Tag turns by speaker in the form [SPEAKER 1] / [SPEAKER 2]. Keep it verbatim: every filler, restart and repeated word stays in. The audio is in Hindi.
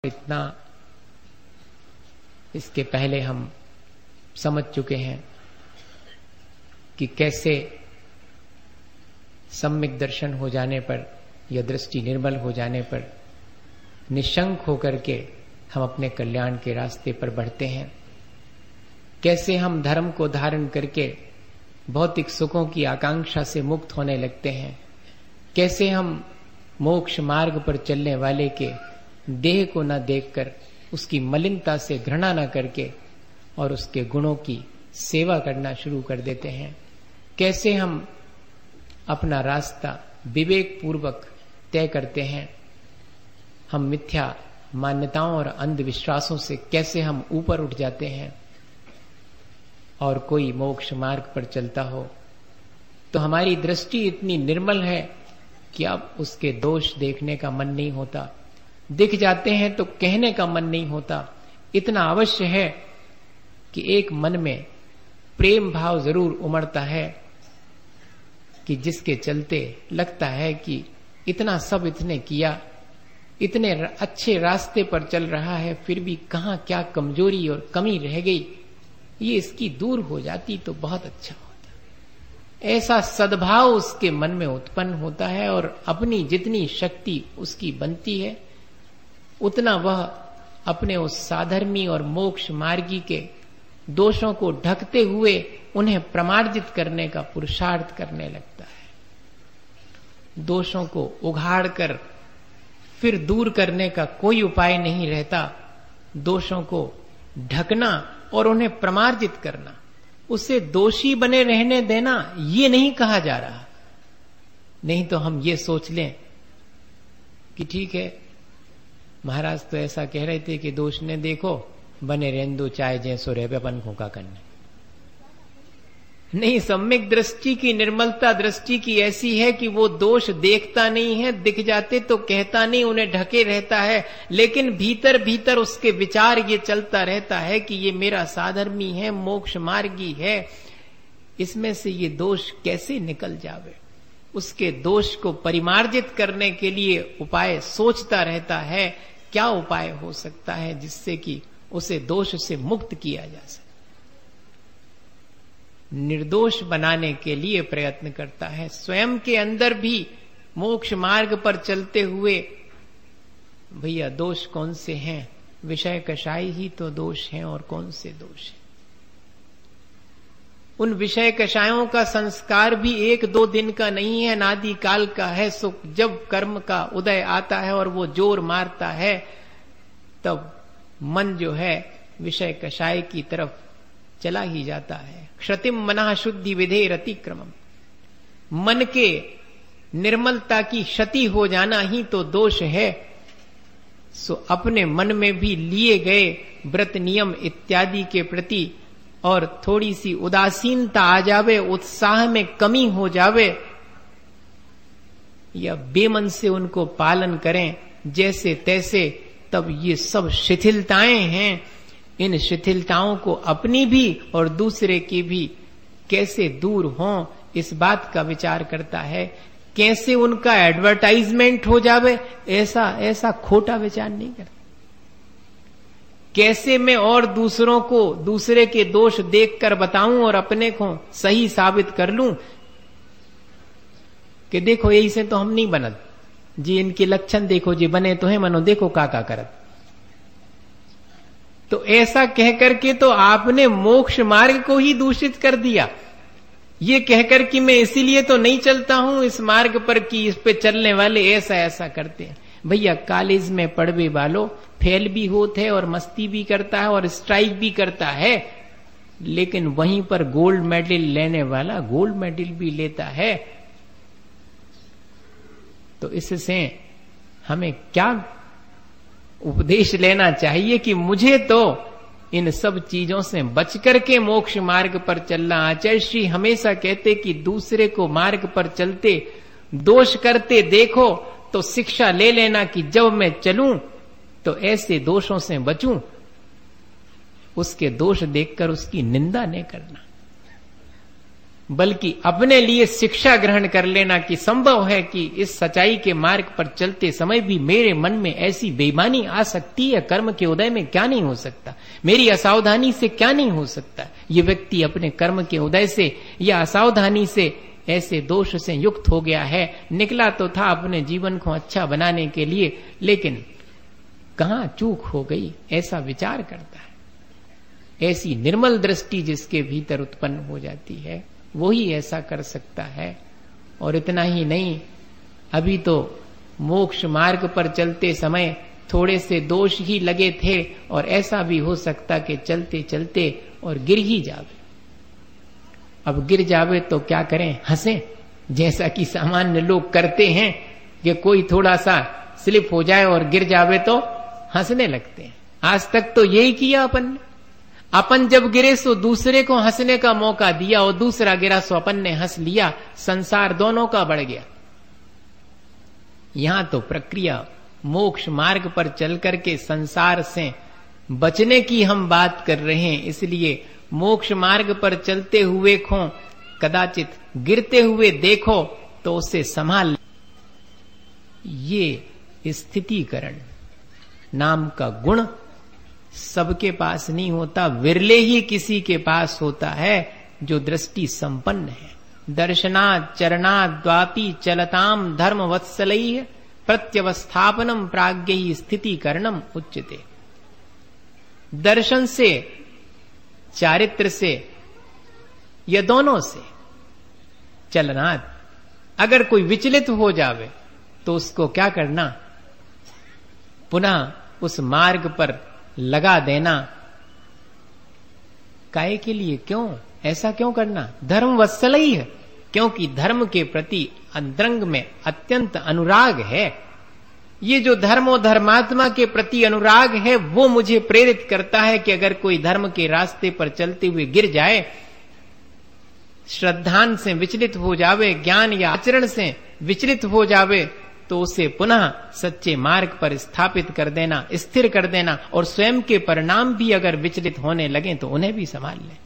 [SPEAKER 1] इतना इसके पहले हम समझ चुके हैं कि कैसे सम्यक दर्शन हो जाने पर या दृष्टि निर्मल हो जाने पर निशंक होकर के हम अपने कल्याण के रास्ते पर बढ़ते हैं। कैसे हम धर्म को धारण करके भौतिक सुखों की आकांक्षा से मुक्त होने लगते हैं। कैसे हम मोक्ष मार्ग पर चलने वाले के देह को न देखकर उसकी मलिनता से घृणा न करके और उसके गुणों की सेवा करना शुरू कर देते हैं। कैसे हम अपना रास्ता विवेक पूर्वक तय करते हैं। हम मिथ्या मान्यताओं और अंधविश्वासों से कैसे हम ऊपर उठ जाते हैं और कोई मोक्ष मार्ग पर चलता हो तो हमारी दृष्टि इतनी निर्मल है कि अब उसके दोष देखने का मन नहीं होता। दिख जाते हैं तो कहने का मन नहीं होता। इतना अवश्य है कि एक मन में प्रेम भाव जरूर उमड़ता है कि जिसके चलते लगता है कि इतना सब इसने किया, इतने अच्छे रास्ते पर चल रहा है, फिर भी कहां क्या कमजोरी और कमी रह गई, ये इसकी दूर हो जाती तो बहुत अच्छा होता। ऐसा सद्भाव उसके मन में उत्पन्न होता है और अपनी जितनी शक्ति उसकी बनती है उतना वह अपने उस साधर्मी और मोक्ष मार्गी के दोषों को ढकते हुए उन्हें प्रमार्जित करने का पुरुषार्थ करने लगता है। दोषों को उघाड़कर फिर दूर करने का कोई उपाय नहीं रहता। दोषों को ढकना और उन्हें प्रमार्जित करना, उसे दोषी बने रहने देना, ये नहीं कहा जा रहा। नहीं तो हम ये सोच लें कि ठीक है, महाराज तो ऐसा कह रहे थे कि दोष ने देखो बने रेंदो चाहे जैसो रह अपन खोका करने। नहीं, सम्यक दृष्टि की निर्मलता दृष्टि की ऐसी है कि वो दोष देखता नहीं है, दिख जाते तो कहता नहीं, उन्हें ढके रहता है, लेकिन भीतर भीतर उसके विचार ये चलता रहता है कि ये मेरा साधर्मी है, मोक्ष मार्गी है, इसमें से ये दोष कैसे निकल जावे। उसके दोष को परिमार्जित करने के लिए उपाय सोचता रहता है, क्या उपाय हो सकता है जिससे कि उसे दोष से मुक्त किया जा सके। निर्दोष बनाने के लिए प्रयत्न करता है। स्वयं के अंदर भी मोक्ष मार्ग पर चलते हुए भैया दोष कौन से हैं, विषय कषाय ही तो दोष हैं और कौन से दोष हैं। उन विषय कषायों का संस्कार भी एक दो दिन का नहीं है, नादि काल का है। सो जब कर्म का उदय आता है और वो जोर मारता है तब मन जो है विषय कषाय की तरफ चला ही जाता है। क्षतिम मनः शुद्धि विधेर अतिक्रमम, मन के निर्मलता की क्षति हो जाना ही तो दोष है। सो अपने मन में भी लिए गए व्रत नियम इत्यादि के प्रति और थोड़ी सी उदासीनता आ जावे, उत्साह में कमी हो जावे, या बेमन से उनको पालन करें जैसे तैसे, तब ये सब शिथिलताएं हैं। इन शिथिलताओं को अपनी भी और दूसरे की भी कैसे दूर हों, इस बात का विचार करता है। कैसे उनका एडवर्टाइजमेंट हो जावे, ऐसा ऐसा खोटा विचार नहीं करता। कैसे मैं और दूसरों को दूसरे के दोष देखकर बताऊं और अपने को सही साबित कर लूं कि देखो यही से तो हम नहीं बनत जी, इनके लक्षण देखो जी, बने तो है मनो देखो काका करत। तो ऐसा कह करके तो आपने मोक्ष मार्ग को ही दूषित कर दिया। ये कहकर कि मैं इसीलिए तो नहीं चलता हूं इस मार्ग पर कि इस पे चलने वाले ऐसा ऐसा करते हैं। भैया कॉलेज में पढ़वे वालों फेल भी होते हैं और मस्ती भी करता है और स्ट्राइक भी करता है, लेकिन वहीं पर गोल्ड मेडल लेने वाला गोल्ड मेडल भी लेता है। तो इससे हमें क्या उपदेश लेना चाहिए कि मुझे तो इन सब चीजों से बच करके मोक्ष मार्ग पर चलना। आचार्य श्री हमेशा कहते कि दूसरे को मार्ग पर चलते दोष करते देखो तो शिक्षा ले लेना कि जब मैं चलूं तो ऐसे दोषों से बचूं, उसके दोष देखकर उसकी निंदा नहीं करना। बल्कि अपने लिए शिक्षा ग्रहण कर लेना कि संभव है कि इस सच्चाई के मार्ग पर चलते समय भी मेरे मन में ऐसी बेईमानी आ सकती है। कर्म के उदय में क्या नहीं हो सकता, मेरी असावधानी से क्या नहीं हो सकता। ये व्यक्ति अपने कर्म के उदय से या असावधानी से ऐसे दोष से युक्त हो गया है। निकला तो था अपने जीवन को अच्छा बनाने के लिए, लेकिन कहां चूक हो गई, ऐसा विचार करता है। ऐसी निर्मल दृष्टि जिसके भीतर उत्पन्न हो जाती है वो ही ऐसा कर सकता है। और इतना ही नहीं, अभी तो मोक्ष मार्ग पर चलते समय थोड़े से दोष ही लगे थे और ऐसा भी हो सकता कि चलते चलते और गिर ही जावे। अब गिर जावे तो क्या करें, हंसें, जैसा कि सामान्य लोग करते हैं कि कोई थोड़ा सा स्लिप हो जाए और गिर जावे तो हंसने लगते हैं। आज तक तो यही किया अपन ने। अपन जब गिरे सो दूसरे को हंसने का मौका दिया और दूसरा गिरा सो अपन ने हंस लिया, संसार दोनों का बढ़ गया। यहां तो प्रक्रिया मोक्ष मार्ग पर चल करके संसार से बचने की हम बात कर रहे हैं, इसलिए मोक्ष मार्ग पर चलते हुए को कदाचित गिरते हुए देखो तो उसे संभाल। ये स्थितिकरण नाम का गुण सबके पास नहीं होता, विरले ही किसी के पास होता है जो दृष्टि संपन्न है। दर्शनात् चरणात् द्वापि चलताम धर्म वत्सलैः प्रत्यवस्थापनम प्राज्ञैः स्थितिकरणम उच्यते। दर्शन से, चारित्र से, ये दोनों से, चलनात्, अगर कोई विचलित हो जावे तो उसको क्या करना, पुनः उस मार्ग पर लगा देना। काहे के लिए, क्यों, ऐसा क्यों करना? धर्म वत्सलैः है, क्योंकि धर्म के प्रति अंतरंग में अत्यंत अनुराग है। ये जो धर्म और धर्मात्मा के प्रति अनुराग है वो मुझे प्रेरित करता है कि अगर कोई धर्म के रास्ते पर चलते हुए गिर जाए, श्रद्धान से विचलित हो जावे, ज्ञान या आचरण से विचलित हो जावे, तो उसे पुनः सच्चे मार्ग पर स्थापित कर देना, स्थिर कर देना, और स्वयं के परिणाम भी अगर विचलित होने लगे तो उन्हें भी संभाल ले।